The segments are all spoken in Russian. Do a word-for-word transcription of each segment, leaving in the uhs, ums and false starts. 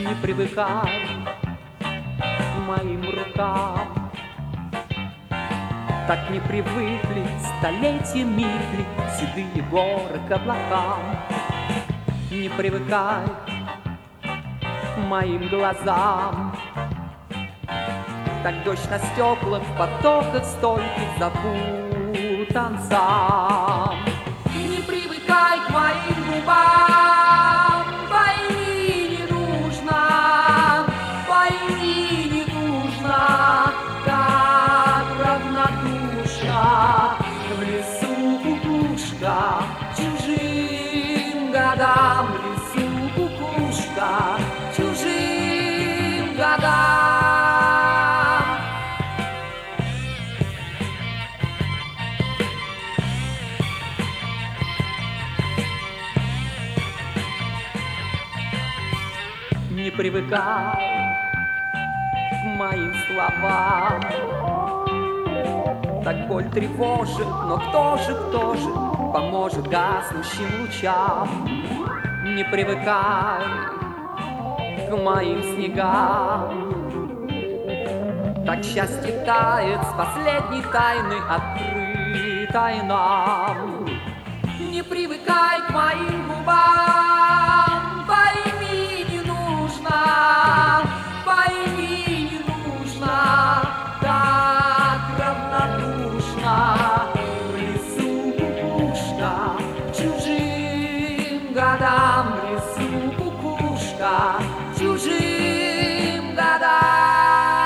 Не привыкай к моим рукам. Так не привыкли столетия мигли седые горы к облакам. Не привыкай к моим глазам. Так дождь на стеклах, в потоках стольких запутан сам. Не привыкай к моим губам, пойми, не нужно, пойми, не нужно, так равнодушно в лесу кукушка, чужим годам, в лесу кукушка, чужим годам. Не привыкай к моим словам. Так боль тревожит, но кто же, кто же поможет гаснущим лучам? Не привыкай к моим снегам. Так счастье тает с последней тайны, открытой нам. Не привыкай к моим губам, пойми, не нужно, пойми, не нужно, так равнодушно в лесу кукушка, чужим годам, в лесу кукушка, чужим годам.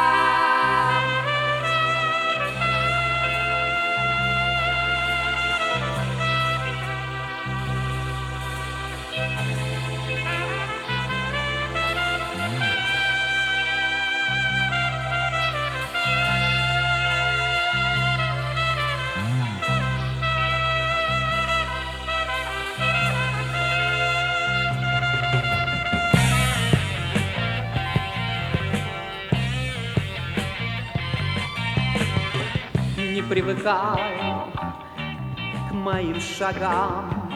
Не привыкай к моим шагам.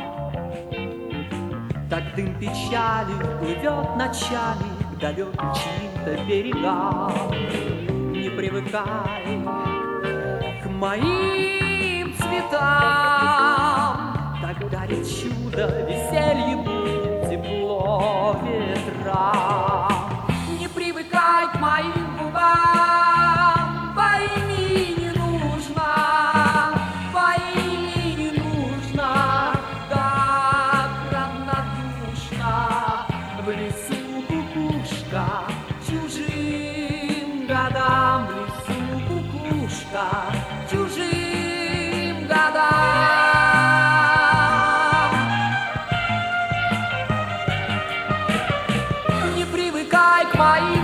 Так дым печали плывет ночами к далеким чьим-то берегам. Не привыкай к моим цветам. Так дарит чудо, веселье, будет тепло ветра. Не привыкай к моим губам, пойми, не нужно, пойми, не нужно, так равнодушно в лесу кукушка, чужим годам, в лесу кукушка, чужим годам. Не привыкай к моим